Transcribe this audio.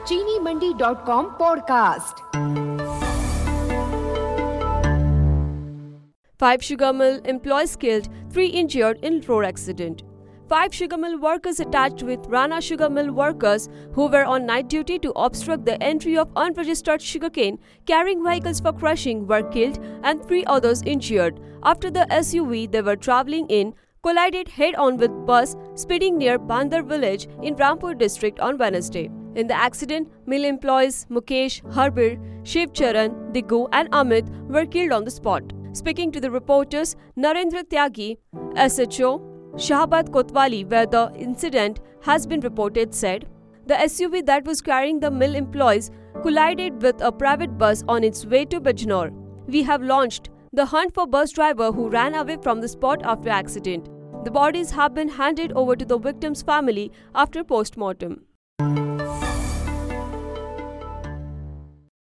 cheenimandi.com podcast. 5 sugar mill employees killed, 3 injured in road accident. 5 sugar mill workers attached with Rana sugar mill workers who were on night duty to obstruct the entry of unregistered sugarcane carrying vehicles for crushing were killed and 3 others injured after the SUV they were travelling in collided head-on with bus speeding near Bandar village in Rampur district on Wednesday. In the accident, mill employees Mukesh, Harbir, Shiv Charan, Diggu and Amit were killed on the spot. Speaking to the reporters, Narendra Tyagi, SHO, Shahabad Kotwali, where the incident has been reported, said, "The SUV that was carrying the mill employees collided with a private bus on its way to Bijnor. We have launched the hunt for bus driver who ran away from the spot after accident. The bodies have been handed over to the victim's family after post-mortem."